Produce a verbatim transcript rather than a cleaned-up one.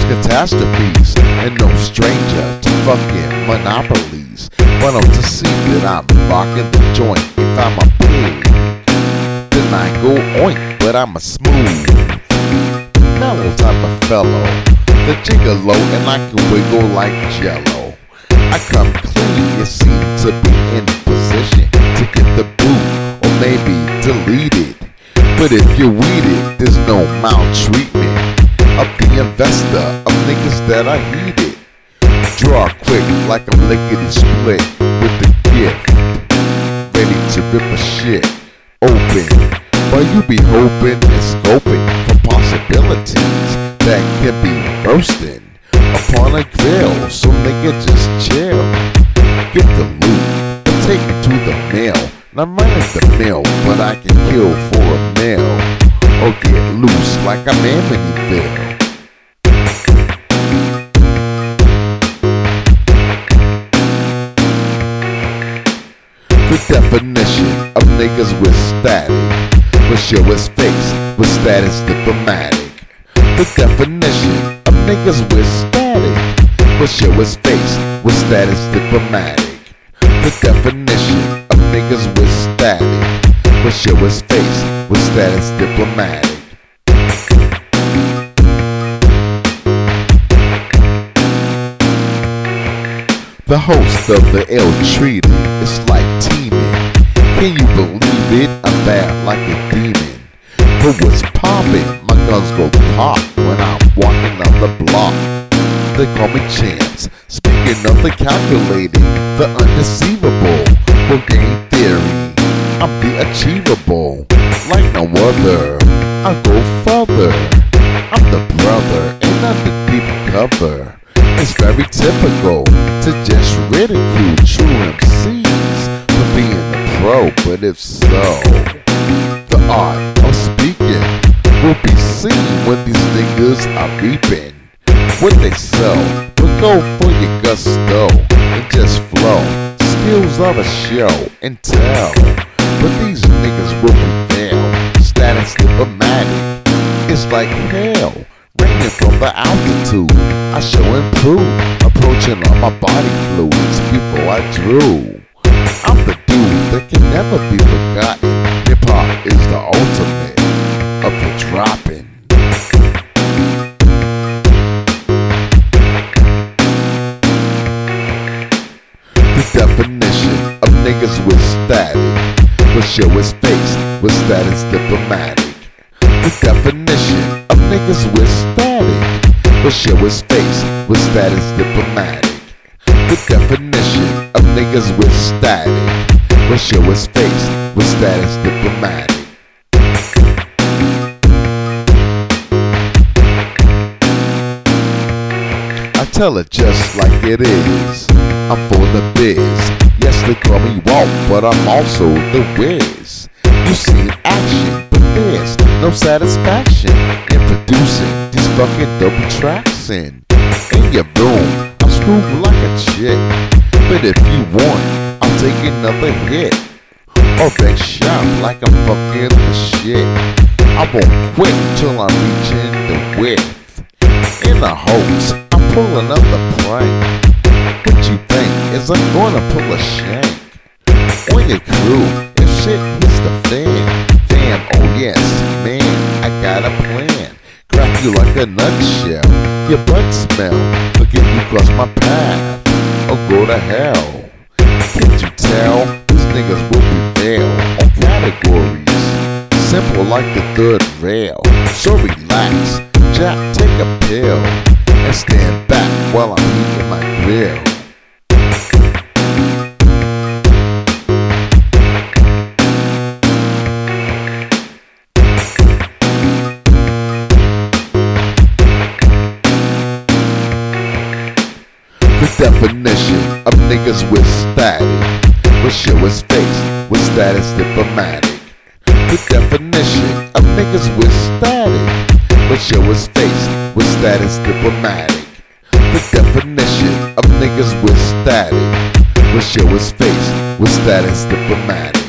catastrophes, and no stranger to fucking monopolies. But I'm to see that I'm rocking the joint. If I'm a pig, then I go oink, but I'm a smooth, mellow type of fellow. The gigolo, and I can wiggle like jello. I come clean, you seem to be in position to get the boot, or maybe delete it. But if you weed it, there's no maltreatment of the investor, of niggas that I heated. Draw quick like a lickety split with the gift, ready to rip a shit open. But you be hoping and scoping for possibilities that can be bursting upon a grill. So nigga just chill, get the loot, but take it to the mill. Not running the mill, but I can kill for a meal, or get loose like I'm Amityville. The definition of niggas with static, will show his face with status diplomatic. The definition of niggas with static, will show his face with status diplomatic. The definition of niggas with static, will show his face with status diplomatic. The host of the ill treated is like teaming. Can you believe it? I'm bad like a demon. But what's poppin'? My guns go pop when I'm walking down the block. They call me Chance. Speaking of the calculated, the undeceivable, for game theory, I'm the achievable, like no other. I go further. I'm the brother, and I'm the deep cover. It's very typical to just ridicule true M Cs for being a pro, but if so, the art of speaking will be seen when these niggas are reaping what they sow. But go for your gusto and just flow. Skills of a show and tell, but these niggas will prevail. Status diplomatic, it's like hell. Raining from the altitude, I show improve, approaching all my body fluids before I drew. I'm the dude that can never be forgotten. Hip hop is the ultimate of the dropping. The definition of niggas with static, will show his face with status diplomatic. The definition of niggas with static, will show his face with status diplomatic. The definition of niggas with static, will show his face with status diplomatic. I tell it just like it is, I'm for the biz. Yes, they call me Walt, but I'm also the Wiz. You see action, but there's no satisfaction in producing these fucking double tracks in. In your room, I'm screwed like a chick, but if you want, I'll take another hit, or big shot like I'm fucking the shit. I won't quit till I'm reaching the width. In the host, I'm pulling up the prank. What you think is I'm gonna pull a shank on your crew if shit hits the fan? Fam, oh yes, man, I got a plan. Crack you like a nutshell, your butt smell, but get you cross my path, or go to hell. Can't you tell? These niggas will prevail on categories simple like the third rail. So relax, Jack, take a pill, and stand back while I'm eating my grill. The definition of niggas with static, will show his face with status diplomatic. The definition of niggas with static, will show his face with status diplomatic. The definition of niggas with static, will show his face with status diplomatic.